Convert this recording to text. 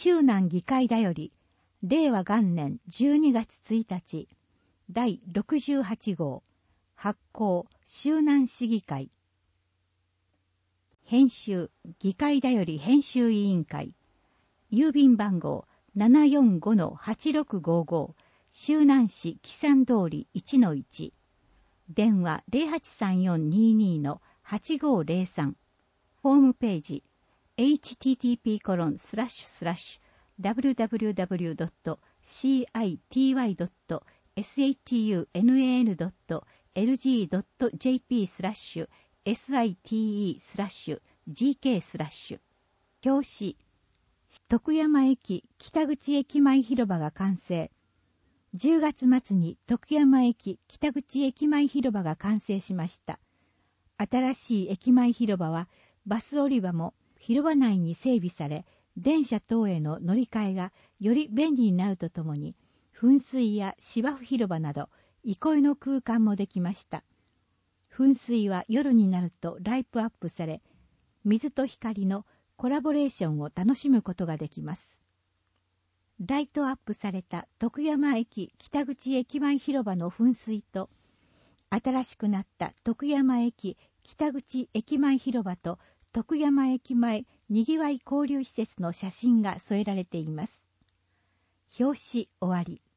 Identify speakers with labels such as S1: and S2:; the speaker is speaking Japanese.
S1: 周南議会だより、令和元年12月1日、第68号、発行、周南市議会。編集、議会だより編集委員会。郵便番号 745-8655、周南市木山通り 1-1。電話 083422-8503。ホームページ、http://www.cityn.lg.jp/site/gk/。表紙、徳山駅北口駅前広場が完成。10月末に徳山駅北口駅前広場が完成しました。新しい駅前広場はバス降り場も広場内に整備され、電車等への乗り換えがより便利になるとともに、噴水や芝生広場など憩いの空間もできました。噴水は夜になるとライトアップされ、水と光のコラボレーションを楽しむことができます。ライトアップされた徳山駅北口駅前広場の噴水と、新しくなった徳山駅北口駅前広場と徳山駅前にぎわい交流施設の写真が添えられています。表紙終わり。